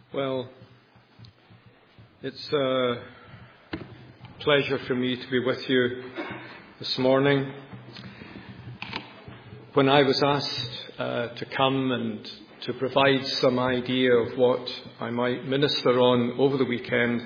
Well, it's a pleasure for me to be with you this morning. When I was asked to come and to provide some idea of what I might minister on over the weekend,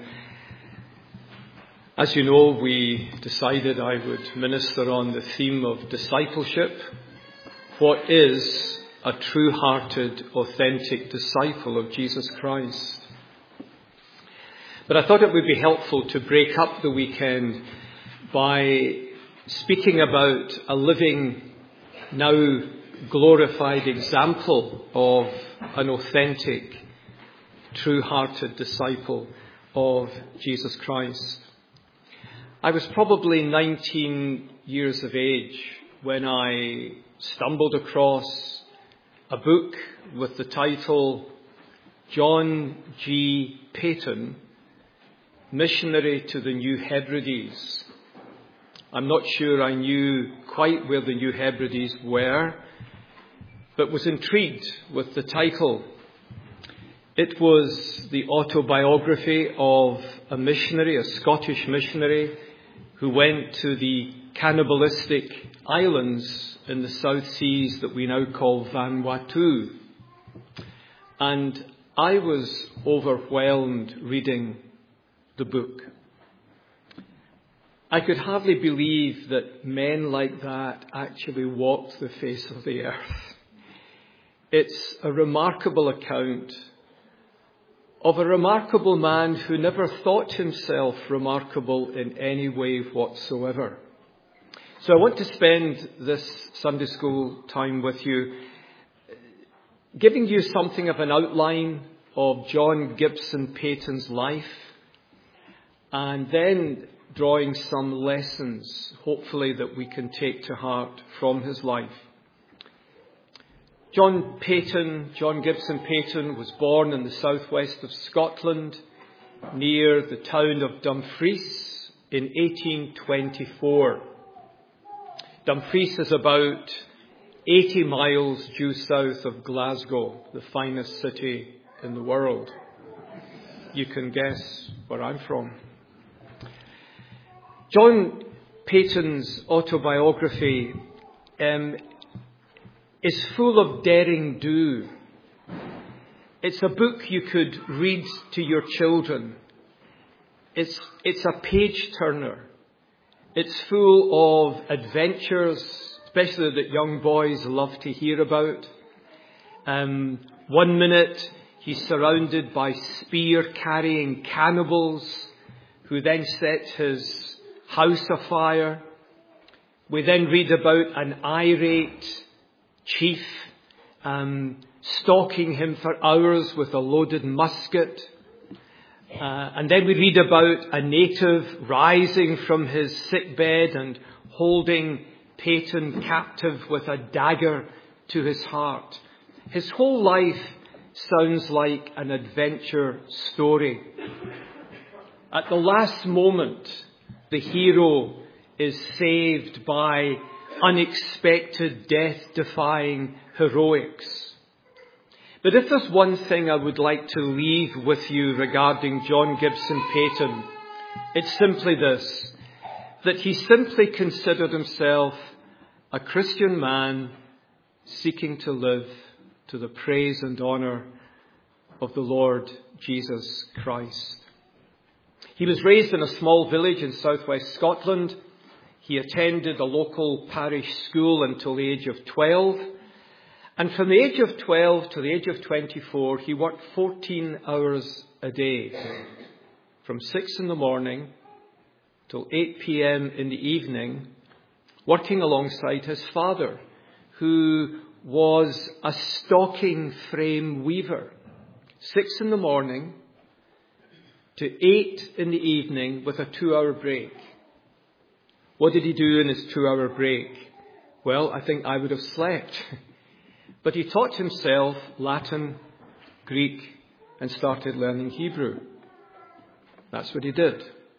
as you know, we decided I would minister on the theme of discipleship. What is a true-hearted, authentic disciple of Jesus Christ? But I thought it would be helpful to break up the weekend by speaking about a living, now glorified example of an authentic, true-hearted disciple of Jesus Christ. I was probably 19 years of age when I stumbled across a book with the title John G. Paton, Missionary to the New Hebrides. I'm not sure I knew quite where the New Hebrides were, but was intrigued with the title. It was the autobiography of a missionary, a Scottish missionary, who went to the cannibalistic islands in the South Seas that we now call Vanuatu. And I was overwhelmed reading the book. I could hardly believe that men like that actually walked the face of the earth. It's a remarkable account of a remarkable man who never thought himself remarkable in any way whatsoever. So I want to spend this Sunday school time with you giving you something of an outline of John Gibson Paton's life, and then drawing some lessons, hopefully, that we can take to heart from his life. John Gibson Paton was born in the southwest of Scotland, near the town of Dumfries in 1824. Dumfries is about 80 miles due south of Glasgow, the finest city in the world. You can guess where I'm from. John Paton's autobiography is full of daring do. It's a book you could read to your children. It's a page turner. It's full of adventures, especially that young boys love to hear about. 1 minute he's surrounded by spear-carrying cannibals who then set his house afire. We then read about an irate chief stalking him for hours with a loaded musket. And then we read about a native rising from his sick bed and holding Paton captive with a dagger to his heart. His whole life sounds like an adventure story. At the last moment, the hero is saved by unexpected, death-defying heroics. But if there's one thing I would like to leave with you regarding John Gibson Paton, it's simply this, that he simply considered himself a Christian man seeking to live to the praise and honour of the Lord Jesus Christ. He was raised in a small village in southwest Scotland. He attended a local parish school until the age of 12. And from the age of 12 to the age of 24, he worked 14 hours a day, from 6 in the morning till 8 p.m. in the evening, working alongside his father, who was a stocking frame weaver. 6 in the morning to 8 in the evening with a 2-hour break. What did he do in his 2-hour break? Well, I think I would have slept. But he taught himself Latin, Greek, and started learning Hebrew. That's what he did.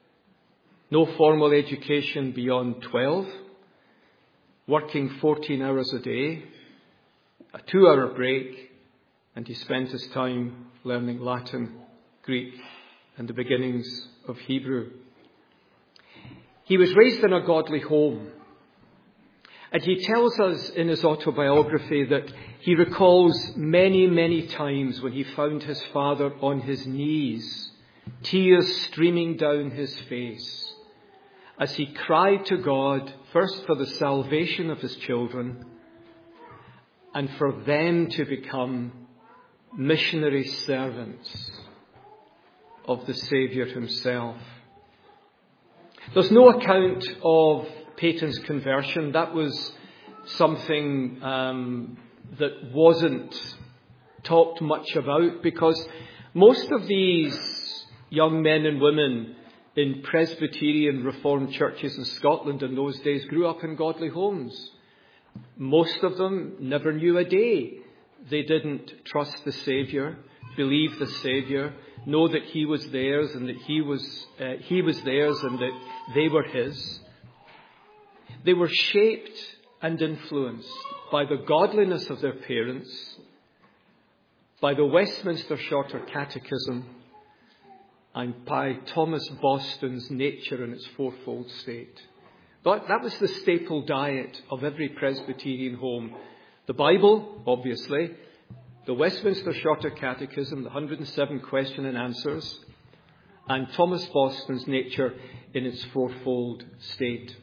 No formal education beyond 12, working 14 hours a day, a 2-hour break, and he spent his time learning Latin, Greek, and the beginnings of Hebrew. He was raised in a godly home. And he tells us in his autobiography that he recalls many, many times when he found his father on his knees, tears streaming down his face, as he cried to God, first for the salvation of his children, and for them to become missionary servants of the Saviour himself. There's no account of Peyton's conversion. That was something that wasn't talked much about, because most of these young men and women in Presbyterian Reformed churches in Scotland in those days grew up in godly homes. Most of them never knew a day they didn't trust the Saviour, believe the Saviour, know that he was theirs and that he was theirs and that they were his. They were shaped and influenced by the godliness of their parents, by the Westminster Shorter Catechism, and by Thomas Boston's nature in its fourfold state. But that was the staple diet of every Presbyterian home. The Bible, obviously, the Westminster Shorter Catechism, the 107 question and answers, and Thomas Boston's nature in its fourfold state.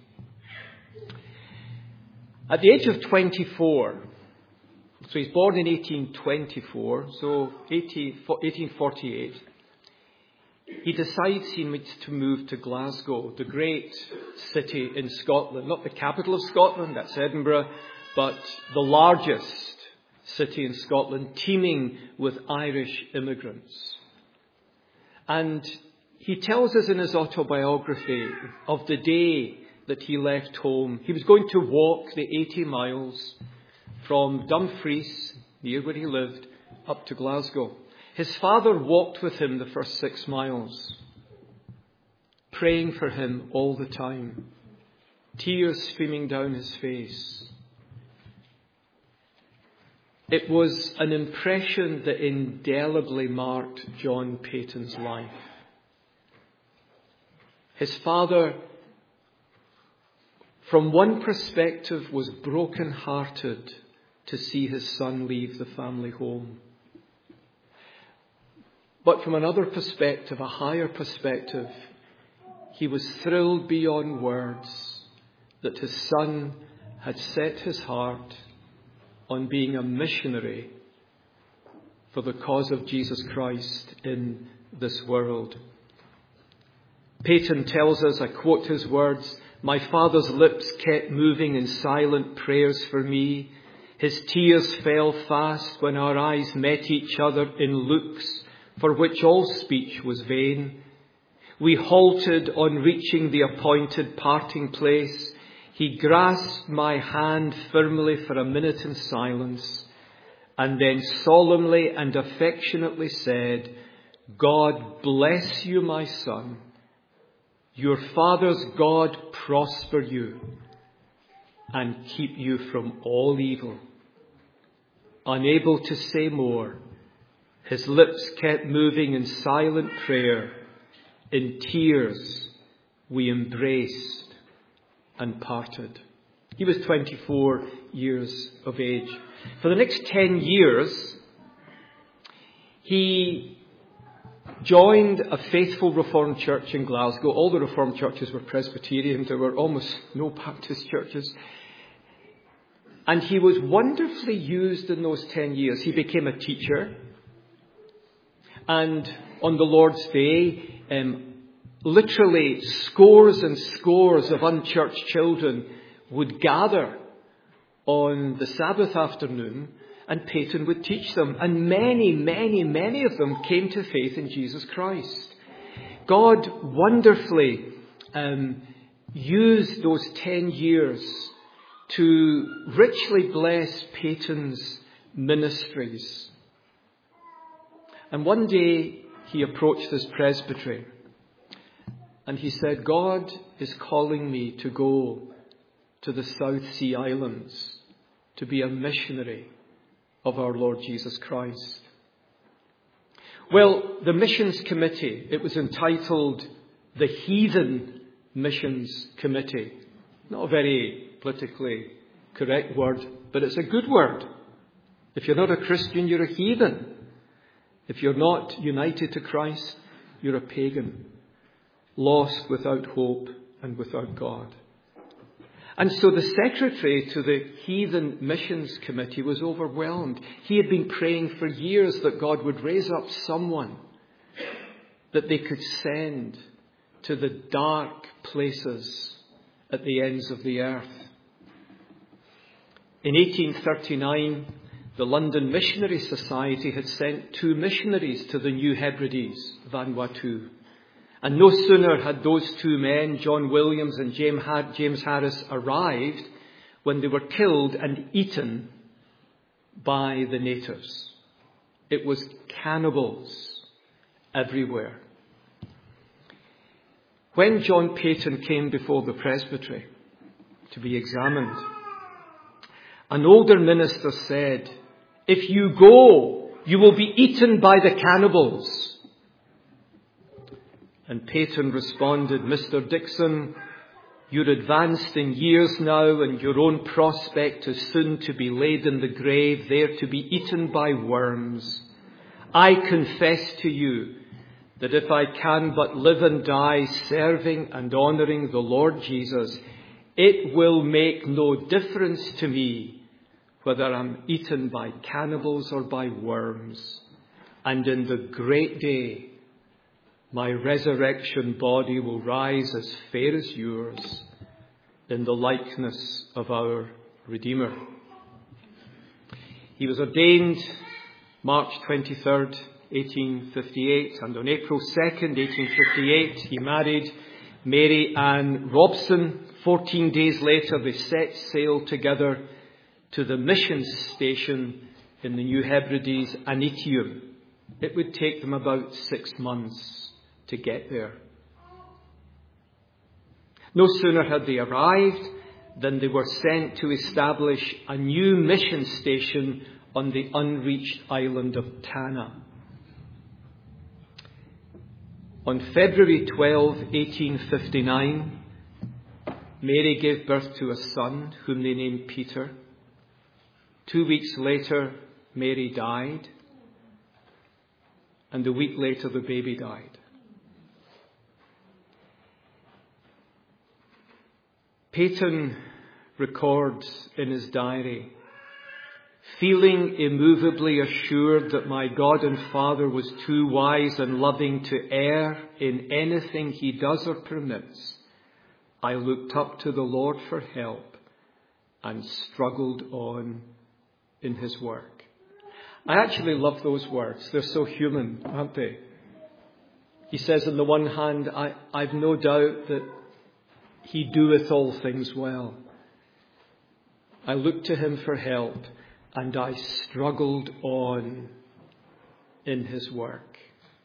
At the age of 24, so he's born in 1824, so 1848, he decides he needs to move to Glasgow, the great city in Scotland. Not the capital of Scotland, that's Edinburgh, but the largest city in Scotland, teeming with Irish immigrants. And he tells us in his autobiography of the day that he left home. He was going to walk the 80 miles from Dumfries, near where he lived, up to Glasgow. His father walked with him the first 6 miles, praying for him all the time, tears streaming down his face. It was an impression that indelibly marked John Peyton's life. His father, from one perspective, was broken-hearted to see his son leave the family home. But from another perspective, a higher perspective, he was thrilled beyond words that his son had set his heart on being a missionary for the cause of Jesus Christ in this world. Peyton tells us, I quote his words, "My father's lips kept moving in silent prayers for me. His tears fell fast when our eyes met each other in looks for which all speech was vain. We halted on reaching the appointed parting place. He grasped my hand firmly for a minute in silence, and then solemnly and affectionately said, 'God bless you, my son. Your father's God prosper you and keep you from all evil.' Unable to say more, his lips kept moving in silent prayer. In tears, we embraced and parted." He was 24 years of age. For the next 10 years, he joined a faithful Reformed church in Glasgow. All the Reformed churches were Presbyterian. There were almost no Baptist churches. And he was wonderfully used in those 10 years. He became a teacher. And on the Lord's Day, literally scores and scores of unchurched children would gather on the Sabbath afternoon, and Peyton would teach them. And many, many, many of them came to faith in Jesus Christ. God wonderfully used those 10 years to richly bless Peyton's ministries. And one day he approached this presbytery and he said, "God is calling me to go to the South Sea Islands to be a missionary of our Lord Jesus Christ? Well, the missions committee, it was entitled the Heathen Missions Committee. Not a very politically correct word, but it's a good word. If you're not a Christian, you're a heathen. If you're not united to Christ, you're a pagan, lost without hope and without God. And so the secretary to the Heathen Missions Committee was overwhelmed. He had been praying for years that God would raise up someone that they could send to the dark places at the ends of the earth. In 1839, the London Missionary Society had sent 2 missionaries to the New Hebrides, Vanuatu. And no sooner had those 2 men, John Williams and James Harris, arrived when they were killed and eaten by the natives. It was cannibals everywhere. When John Paton came before the presbytery to be examined, an older minister said, "If you go, you will be eaten by the cannibals." And Paton responded, "Mr. Dixon, you're advanced in years now, and your own prospect is soon to be laid in the grave, there to be eaten by worms. I confess to you that if I can but live and die serving and honouring the Lord Jesus, it will make no difference to me whether I'm eaten by cannibals or by worms. And in the great day, my resurrection body will rise as fair as yours in the likeness of our Redeemer." He was ordained March 23rd, 1858, and on April 2nd, 1858, he married Mary Ann Robson. 14 days later, they set sail together to the mission station in the New Hebrides, Anitium. It would take them about 6 months to get there. No sooner had they arrived than they were sent to establish a new mission station on the unreached island of Tanna. On February 12, 1859, Mary gave birth to a son whom they named Peter. 2 weeks later, Mary died, and a week later the baby died. Paton records in his diary, "Feeling immovably assured that my God and Father was too wise and loving to err in anything he does or permits, I looked up to the Lord for help and struggled on in his work." I actually love those words. They're so human, aren't they? He says, on the one hand, I've no doubt that he doeth all things well. I looked to him for help, and I struggled on in his work.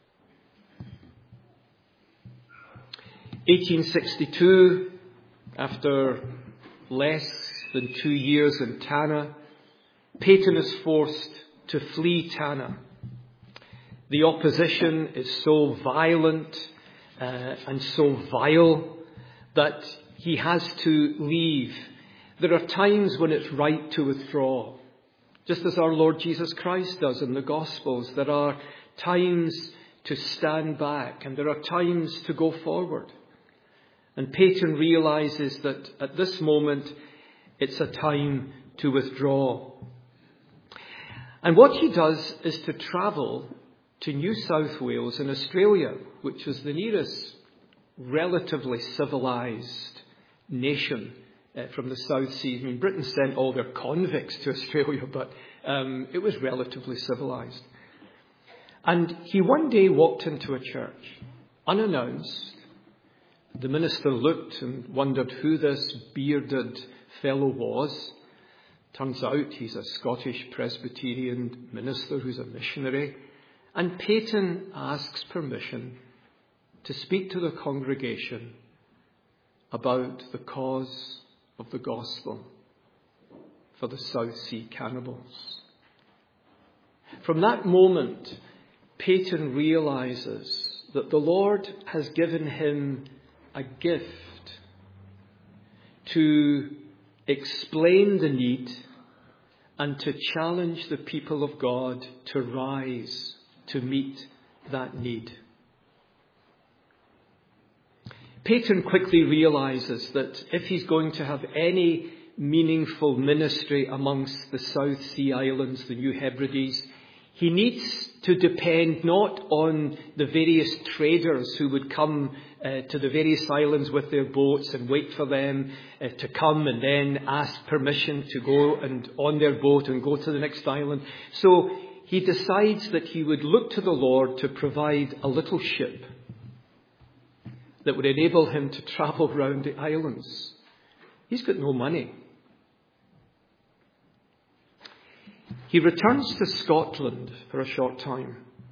1862, after less than 2 years in Tanna, Paton is forced to flee Tanna. The opposition is so violent and so vile that he has to leave. There are times when it's right to withdraw, just as our Lord Jesus Christ does in the Gospels. There are times to stand back and there are times to go forward. And Paton realizes that at this moment it's a time to withdraw. And what he does is to travel to New South Wales in Australia, which is the nearest relatively civilized nation from the South Seas. I mean, Britain sent all their convicts to Australia, but it was relatively civilized. And he one day walked into a church, unannounced. The minister looked and wondered who this bearded fellow was. Turns out he's a Scottish Presbyterian minister who's a missionary. And Paton asks permission to speak to the congregation about the cause of the gospel for the South Sea cannibals. From that moment, Peyton realizes that the Lord has given him a gift to explain the need and to challenge the people of God to rise to meet that need. Peyton quickly realizes that if he's going to have any meaningful ministry amongst the South Sea Islands, the New Hebrides, he needs to depend not on the various traders who would come to the various islands with their boats and wait for them to come and then ask permission to go and on their boat and go to the next island. So he decides that he would look to the Lord to provide a little ship that would enable him to travel around the islands. He's got no money. He returns to Scotland for a short time.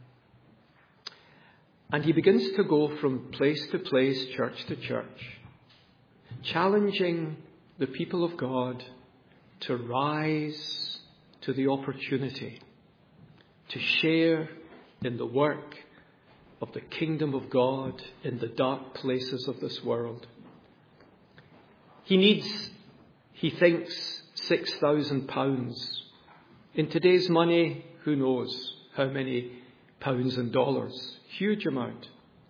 And he begins to go from place to place, church to church, challenging the people of God to rise to the opportunity to share in the work of the kingdom of God in the dark places of this world. He needs, he thinks, £6,000. In today's money, who knows how many pounds and dollars. Huge amount.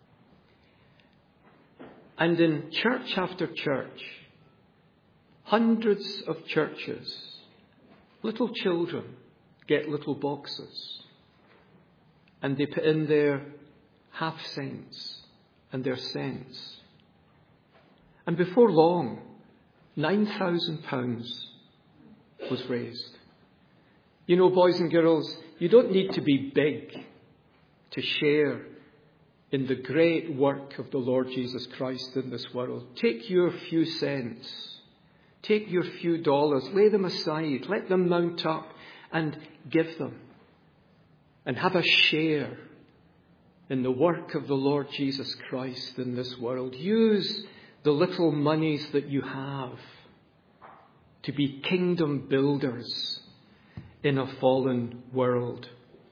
And in church after church, hundreds of churches, little children get little boxes. And they put in their half cents and their cents. And before long, £9,000 was raised. You know, boys and girls, you don't need to be big to share in the great work of the Lord Jesus Christ in this world. Take your few cents. Take your few dollars. Lay them aside. Let them mount up and give them. And have a share in the work of the Lord Jesus Christ in this world. Use the little monies that you have to be kingdom builders in a fallen world.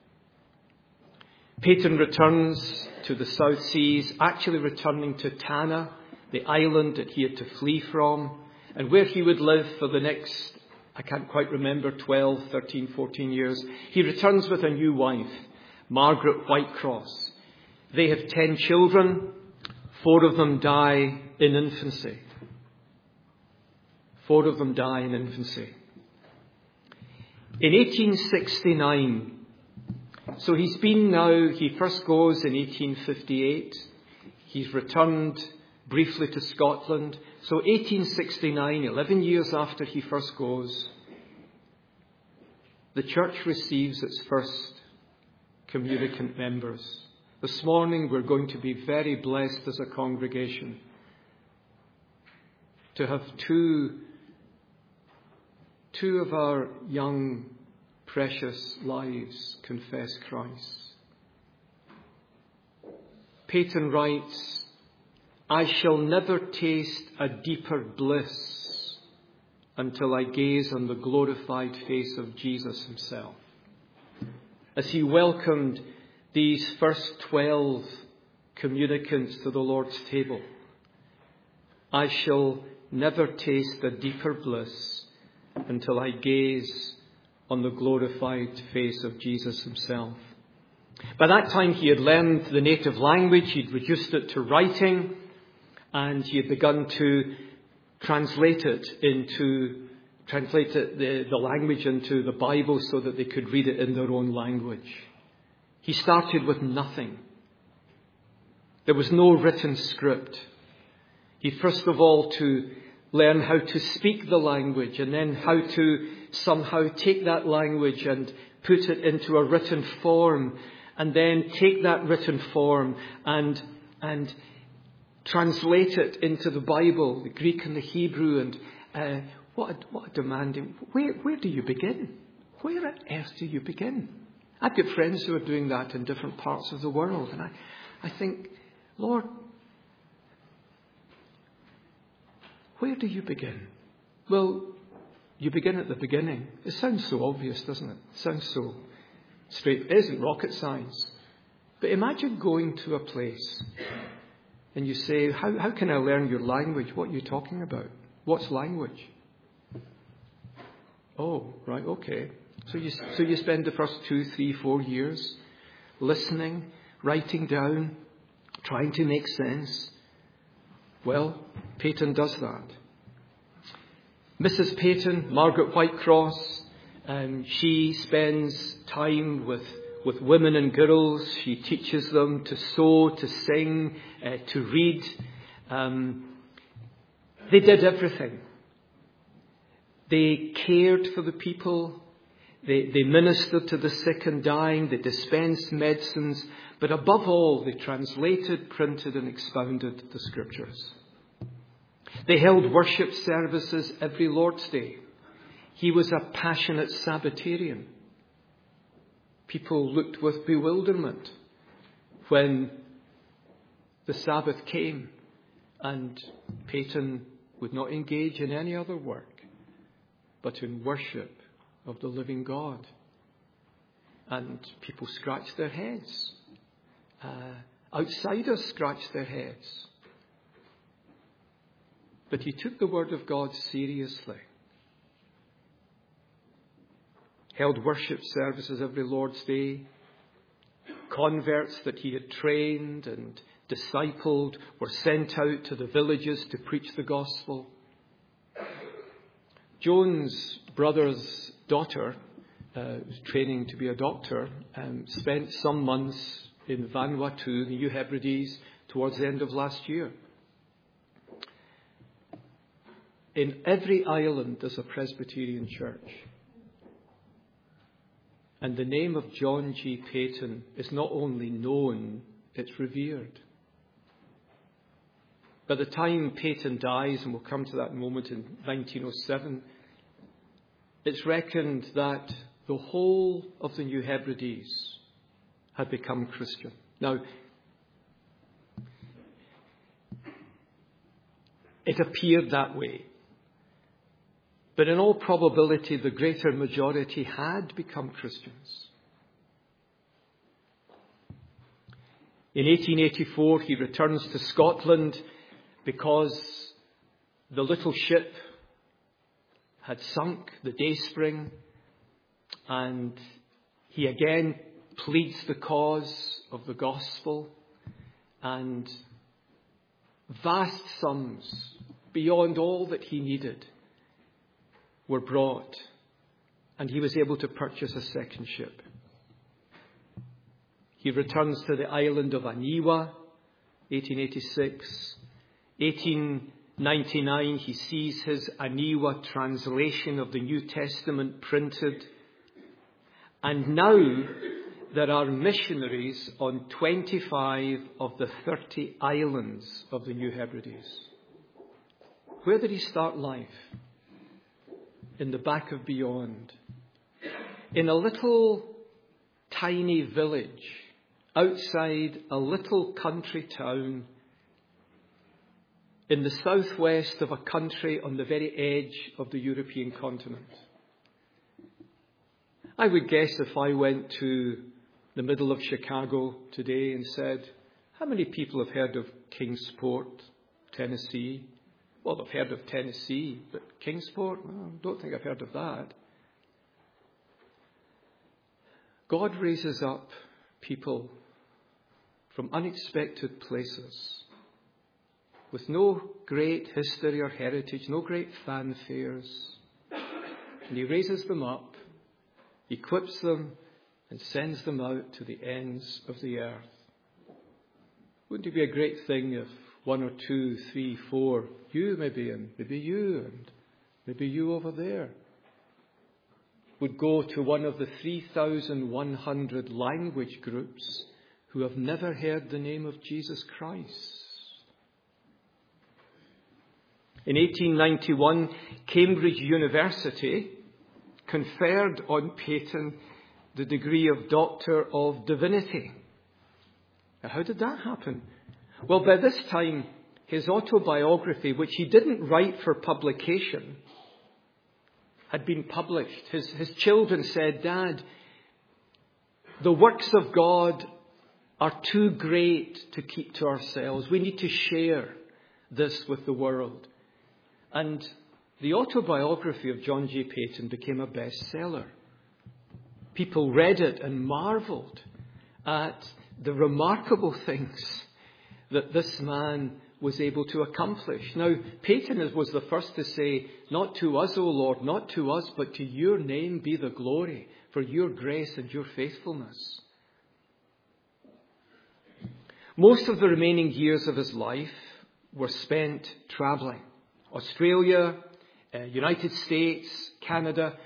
Peyton returns to the South Seas, actually returning to Tanna, the island that he had to flee from, and where he would live for the next, I can't quite remember, 12, 13, 14 years. He returns with a new wife, Margaret Whitecross. They have 10 children. 4 of them die in infancy. 4 of them die in infancy. In 1869, so he's been now, he first goes in 1858. He's returned briefly to Scotland. So 1869, 11 years after he first goes, the church receives its first communicant members. This morning we're going to be very blessed as a congregation to have two of our young, precious lives confess Christ. Peyton writes, "I shall never taste a deeper bliss until I gaze on the glorified face of Jesus himself." As he welcomed these first 12 communicants to the Lord's table, I shall never taste a deeper bliss until I gaze on the glorified face of Jesus himself. By that time he had learned the native language, he'd reduced it to writing, and he had begun to translate the language into the Bible so that they could read it in their own language. He started with nothing. There was no written script. He first of all to learn how to speak the language, and then how to somehow take that language and put it into a written form, and then take that written form and translate it into the Bible, the Greek and the Hebrew. And what a demanding. Where do you begin? Where on earth do you begin? I've got friends who are doing that in different parts of the world, and I think, Lord, where do you begin? Well, you begin at the beginning. It sounds so obvious, doesn't it? It sounds It isn't rocket science. But imagine going to a place and you say, how can I learn your language? What are you talking about? What's language? Oh, right, okay. So you spend the first 2, 3, 4 years listening, writing down, trying to make sense. Well, Peyton does that. Mrs. Peyton, Margaret Whitecross, she spends time with women and girls. She teaches them to sew, to sing, to read. They did everything. They cared for the people. They ministered to the sick and dying. They dispensed medicines. But above all, they translated, printed and expounded the Scriptures. They held worship services every Lord's Day. He was a passionate Sabbatarian. People looked with bewilderment when the Sabbath came and Peyton would not engage in any other work but in worship of the living God. And people scratched their heads. Outsiders scratched their heads. But he took the Word of God seriously. Held worship services every Lord's Day. Converts that he had trained and discipled were sent out to the villages to preach the gospel. Joan's brother's daughter, was training to be a doctor, spent some months in Vanuatu, the New Hebrides, towards the end of last year. In every island there's a Presbyterian church. And the name of John G. Peyton is not only known, it's revered. By the time Peyton dies, and we'll come to that moment in 1907, it's reckoned that the whole of the New Hebrides had become Christian. Now, it appeared that way. But in all probability, the greater majority had become Christians. In 1884, he returns to Scotland because the little ship had sunk, the Dayspring, and he again pleads the cause of the gospel, and vast sums beyond all that he needed were brought, and he was able to purchase a second ship. He returns to the island of Aniwa, 1886. 1899, he sees his Aniwa translation of the New Testament printed. And now there are missionaries on 25 of the 30 islands of the New Hebrides. Where did he start life? In the back of beyond. In a little tiny village outside a little country town in the southwest of a country on the very edge of the European continent. I would guess if I went to the middle of Chicago today and said, how many people have heard of Kingsport, Tennessee? Well, I've heard of Tennessee, but Kingsport? Well, I don't think I've heard of that. God raises up people from unexpected places with no great history or heritage, no great fanfares. And he raises them up, equips them, and sends them out to the ends of the earth. Wouldn't it be a great thing if 1 or 2, 3, 4, you maybe, and maybe you, and maybe you over there, would go to one of the 3,100 language groups who have never heard the name of Jesus Christ? In 1891, Cambridge University conferred on Peyton the degree of Doctor of Divinity. Now, how did that happen? Well, by this time, his autobiography, which he didn't write for publication, had been published. His children said, Dad, The works of God are too great to keep to ourselves. We need to share this with the world. And the autobiography of John G. Paton became a bestseller. People read it and marveled at the remarkable things that this man was able to accomplish. Now, Paton was the first to say, "Not to us, O Lord, not to us, but to your name be the glory for your grace and your faithfulness." Most of the remaining years of his life were spent travelling. Australia, United States, Canada.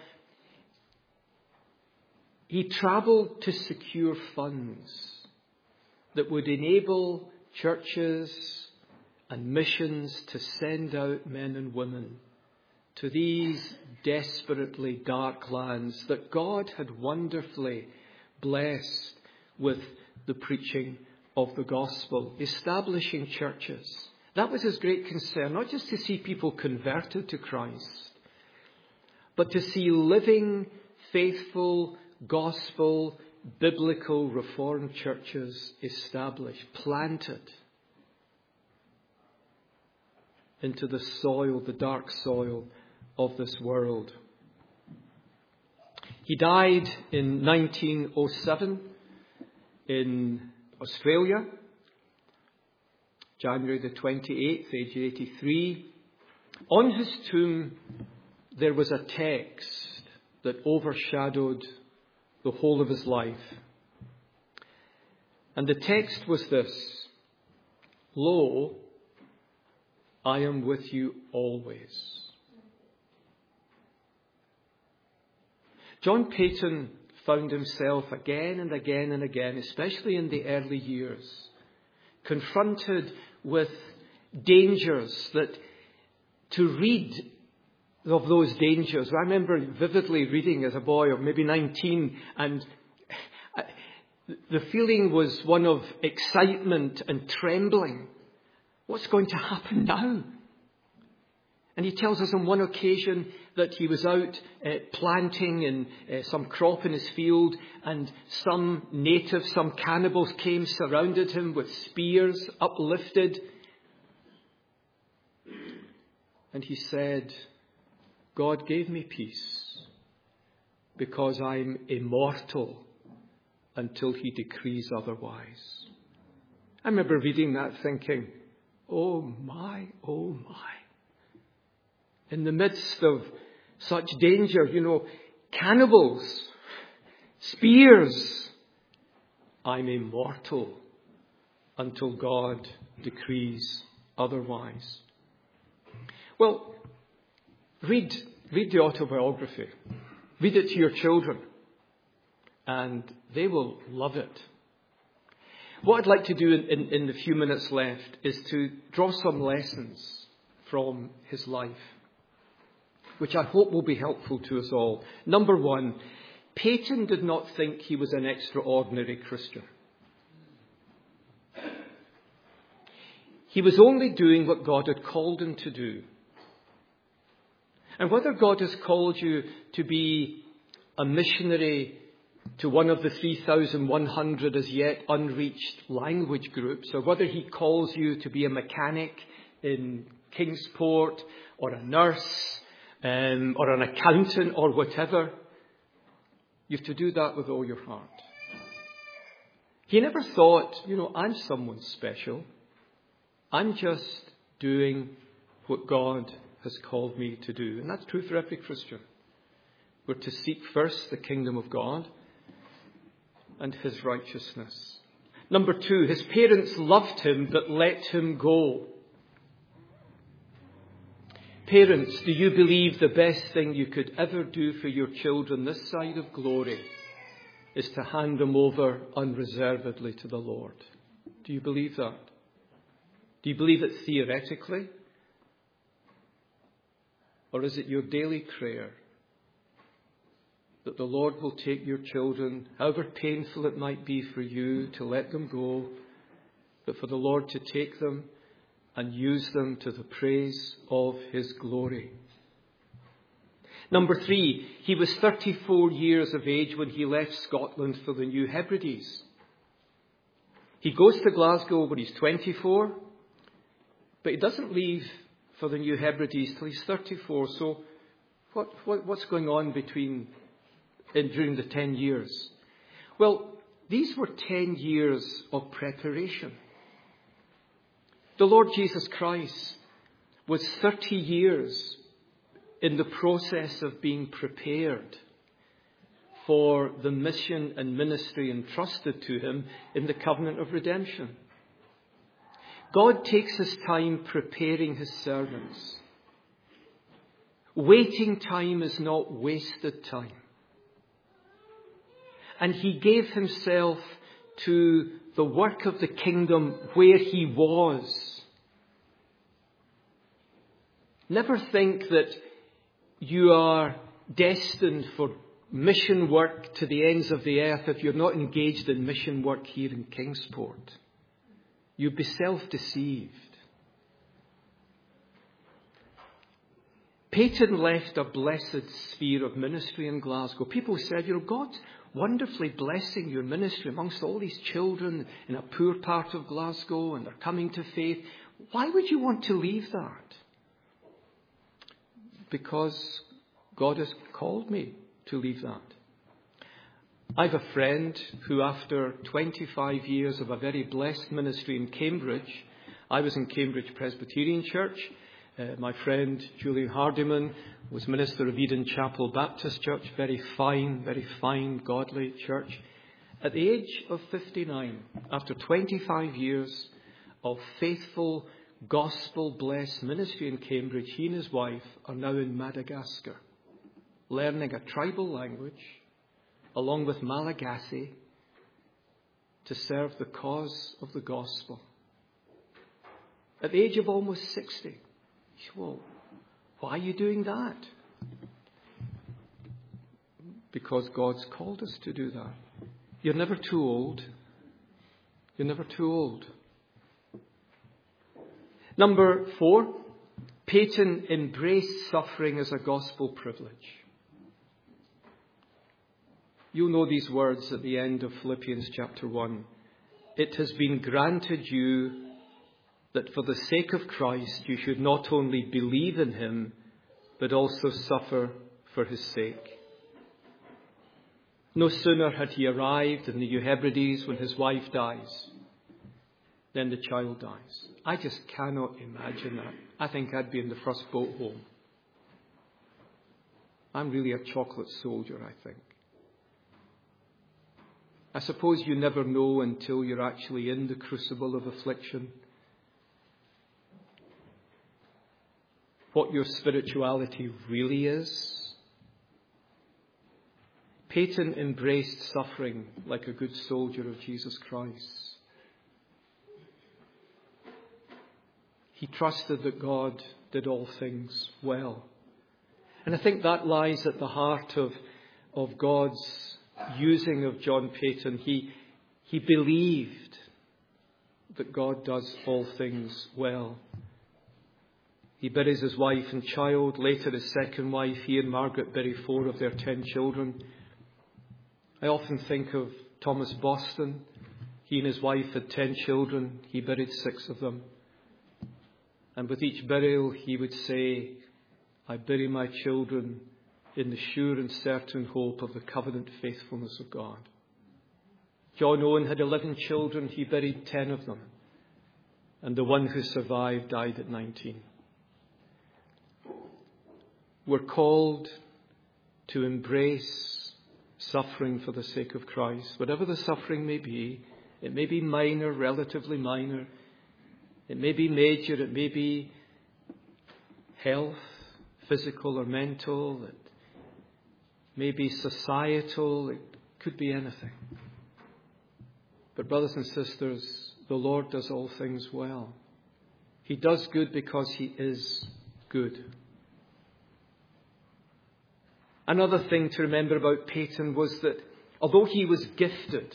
He travelled to secure funds that would enable churches and missions to send out men and women to these desperately dark lands that God had wonderfully blessed with the preaching of the gospel, establishing churches. That was his great concern, not just to see people converted to Christ, but to see living, faithful, gospel, biblical, reformed churches established, planted into the soil, the dark soil of this world. He died in 1907 in Australia, January the 28th, age 83. On his tomb, there was a text that overshadowed the whole of his life. And the text was this: "Lo, I am with you always." John Paton found himself again and again and again, especially in the early years, confronted with dangers that to read of those dangers. I remember vividly reading as a boy, or maybe 19, and the feeling was one of excitement and trembling. What's going to happen now? And he tells us on one occasion that he was out planting in some crop in his field, and some natives, some cannibals came, surrounded him with spears uplifted. And he said, "God gave me peace because I'm immortal until he decrees otherwise." I remember reading that thinking, oh my. In the midst of such danger, cannibals, spears, I'm immortal until God decrees otherwise. Well, read the autobiography. Read it to your children, and they will love it. What I'd like to do in the few minutes left is to draw some lessons from his life, which I hope will be helpful to us all. Number one, Paton did not think he was an extraordinary Christian. He was only doing what God had called him to do. And whether God has called you to be a missionary to one of the 3,100 as yet unreached language groups, or whether he calls you to be a mechanic in Kingsport, or a nurse, or an accountant, or whatever, you have to do that with all your heart. He never thought, I'm someone special. I'm just doing what God has called me to do. And that's true for every Christian. We're to seek first the kingdom of God and his righteousness. Number two, his parents loved him but let him go. Parents, do you believe the best thing you could ever do for your children this side of glory is to hand them over unreservedly to the Lord? Do you believe that? Do you believe it theoretically? Or is it your daily prayer that the Lord will take your children, however painful it might be for you to let them go, but for the Lord to take them and use them to the praise of his glory? Number 3, he was 34 years of age when he left Scotland for the New Hebrides. He goes to Glasgow when he's 24, but he doesn't leave for the New Hebrides till he's 34. So what's going on during the 10 years? Well, these were 10 years of preparation. The Lord Jesus Christ was 30 years in the process of being prepared for the mission and ministry entrusted to him in the covenant of redemption. God takes his time preparing his servants. Waiting time is not wasted time. And he gave himself to the work of the kingdom where he was. Never think that you are destined for mission work to the ends of the earth if you're not engaged in mission work here in Kingsport. You'd be self-deceived. Peyton left a blessed sphere of ministry in Glasgow. People said, God's wonderfully blessing your ministry amongst all these children in a poor part of Glasgow, and they're coming to faith. Why would you want to leave that? Because God has called me to leave that. I have a friend who, after 25 years of a very blessed ministry in Cambridge, I was in Cambridge Presbyterian Church. My friend Julian Hardiman was minister of Eden Chapel Baptist Church, very fine, godly church. At the age of 59, after 25 years of faithful, gospel-blessed ministry in Cambridge, he and his wife are now in Madagascar, learning a tribal language, along with Malagasy, to serve the cause of the gospel. At the age of almost 60. Well, why are you doing that? Because God's called us to do that. You're never too old. You're never too old. Number 4, Peyton embraced suffering as a gospel privilege. You'll know these words at the end of Philippians chapter 1. It has been granted you that for the sake of Christ you should not only believe in him, but also suffer for his sake. No sooner had he arrived in the New Hebrides when his wife dies, then the child dies. I just cannot imagine that. I think I'd be in the first boat home. I'm really a chocolate soldier, I think. I suppose you never know until you're actually in the crucible of affliction what your spirituality really is. Peyton embraced suffering like a good soldier of Jesus Christ. He trusted that God did all things well. And I think that lies at the heart of God's using of John Peyton. He believed that God does all things well. He buries his wife and child. Later his second wife, he and Margaret bury 4 of their 10 children. I often think of Thomas Boston. He and his wife had 10 children. He buried 6 of them. And with each burial he would say, I bury my children in the sure and certain hope of the covenant faithfulness of God. John Owen had 11 children. He buried 10 of them. And the one who survived died at 19. We're called to embrace suffering for the sake of Christ. Whatever the suffering may be, it may be minor, relatively minor. It may be major. It may be health, physical or mental. It may be societal. It could be anything. But brothers and sisters, the Lord does all things well. He does good because he is good. Another thing to remember about Peyton was that although he was gifted,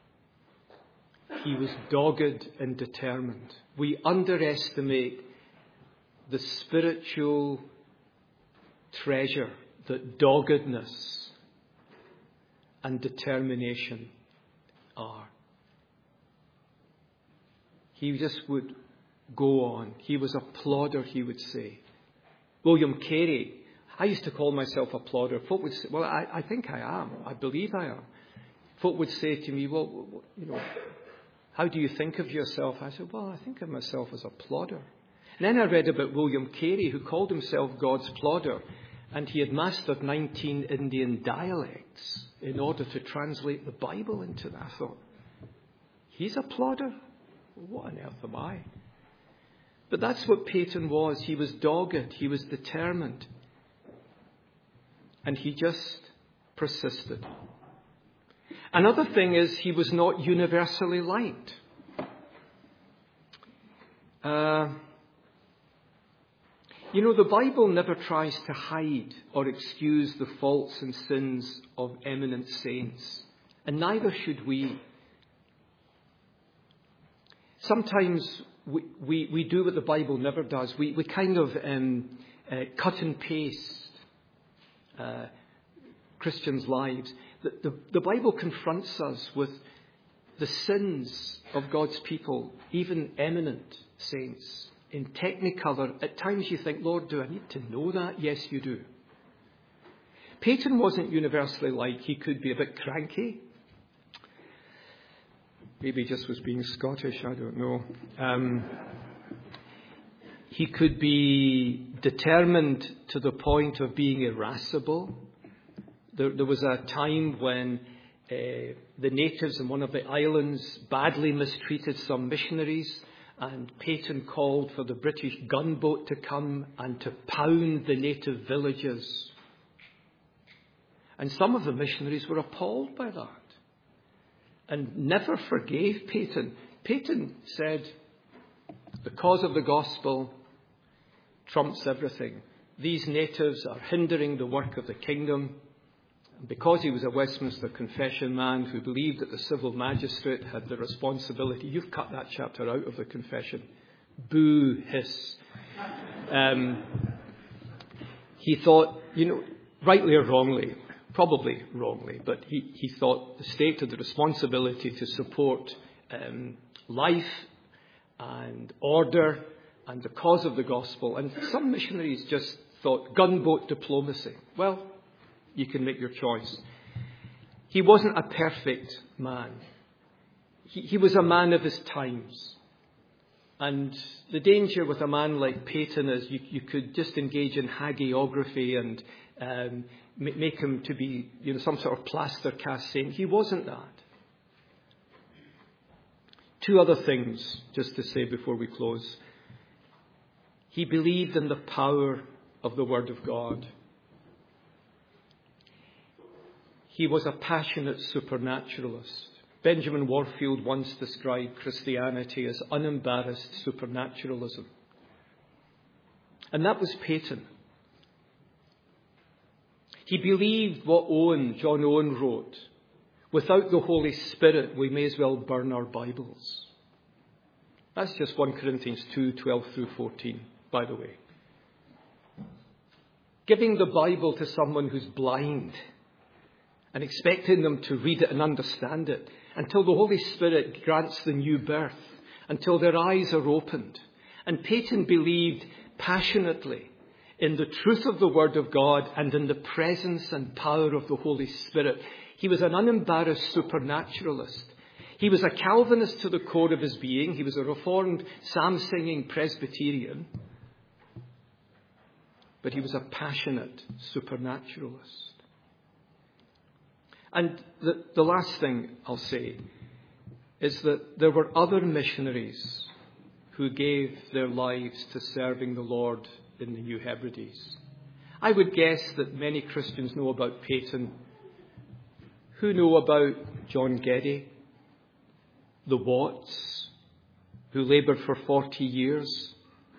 he was dogged and determined. We underestimate the spiritual treasure that doggedness and determination are. He just would go on. He was a plodder, he would say. William Carey, I used to call myself a plodder. Folk would say, well, I think I am. I believe I am. Folk would say to me, well, how do you think of yourself? I said, well, I think of myself as a plodder. And then I read about William Carey, who called himself God's plodder, and he had mastered 19 Indian dialects in order to translate the Bible into that. I thought, he's a plodder? What on earth am I? But that's what Peyton was. He was dogged. He was determined. And he just persisted. Another thing is he was not universally liked. The Bible never tries to hide or excuse the faults and sins of eminent saints. And neither should we. Sometimes we do what the Bible never does. We kind of cut and paste Christians' lives. The Bible confronts us with the sins of God's people, even eminent saints, in technicolor. At times you think, Lord, do I need to know that? Yes, you do. Peyton wasn't universally liked. He could be a bit cranky. Maybe just was being Scottish, I don't know. He could be determined to the point of being irascible. There was a time when the natives in one of the islands badly mistreated some missionaries, and Peyton called for the British gunboat to come and to pound the native villages. And some of the missionaries were appalled by that and never forgave Peyton. Peyton said, the cause of the gospel trumps everything. These natives are hindering the work of the kingdom. And because he was a Westminster Confession man who believed that the civil magistrate had the responsibility, you've cut that chapter out of the confession. Boo, hiss. He thought, rightly or wrongly, probably wrongly, but he thought the state had the responsibility to support life and order and the cause of the gospel. And some missionaries just thought gunboat diplomacy. Well, you can make your choice. He wasn't a perfect man. He was a man of his times. And the danger with a man like Peyton is you could just engage in hagiography and make him to be some sort of plaster cast saint. He wasn't that. Two other things just to say before we close. He believed in the power of the Word of God. He was a passionate supernaturalist. Benjamin Warfield once described Christianity as unembarrassed supernaturalism. And that was Peyton. He believed what John Owen wrote. Without the Holy Spirit, we may as well burn our Bibles. That's just 1 Corinthians 2:12 through 14, by the way. Giving the Bible to someone who's blind and expecting them to read it and understand it until the Holy Spirit grants the new birth, until their eyes are opened. And Peyton believed passionately in the truth of the Word of God and in the presence and power of the Holy Spirit. He was an unembarrassed supernaturalist. He was a Calvinist to the core of his being. He was a Reformed, psalm-singing Presbyterian. But he was a passionate supernaturalist. And the last thing I'll say is that there were other missionaries who gave their lives to serving the Lord in the New Hebrides. I would guess that many Christians know about Peyton. Who know about John Geddy, the Watts, who laboured for 40 years?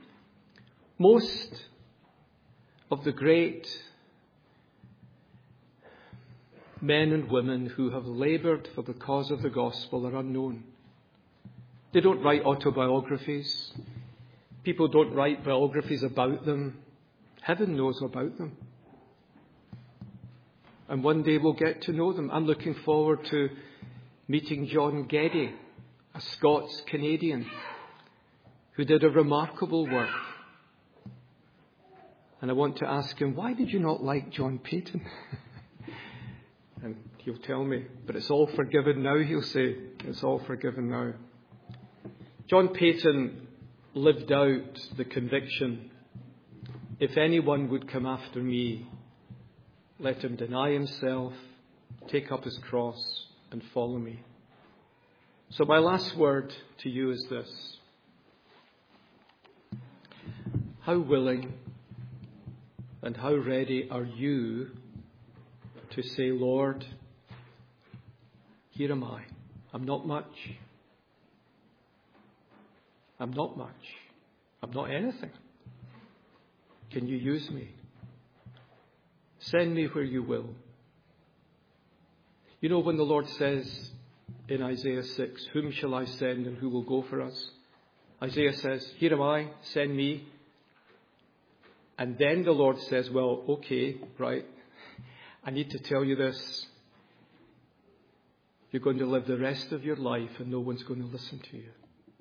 Most of the great men and women who have laboured for the cause of the gospel are unknown. They don't write autobiographies. People don't write biographies about them. Heaven knows about them. And one day we'll get to know them. I'm looking forward to meeting John Geddy, a Scots-Canadian who did a remarkable work. And I want to ask him, why did you not like John Paton? And he'll tell me, but it's all forgiven now, he'll say. It's all forgiven now. John Paton lived out the conviction, if anyone would come after me, let him deny himself, take up his cross, and follow me. So my last word to you is this. How willing and how ready are you to say, Lord, here am I. I'm not much. I'm not much. I'm not anything. Can you use me? Send me where you will. You know, when the Lord says in Isaiah 6, whom shall I send and who will go for us? Isaiah says, here am I, send me. And then the Lord says, well, okay, right. I need to tell you this. You're going to live the rest of your life and no one's going to listen to you.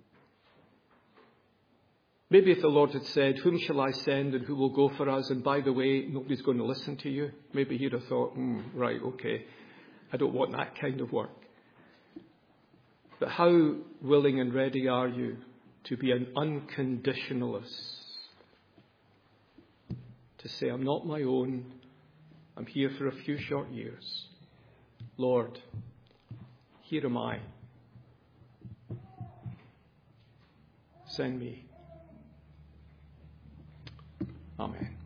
Maybe if the Lord had said, whom shall I send and who will go for us? And by the way, nobody's going to listen to you. Maybe he'd have thought, right, okay. I don't want that kind of work. But how willing and ready are you to be an unconditionalist? To say, I'm not my own. I'm here for a few short years. Lord, here am I. Send me. Amen.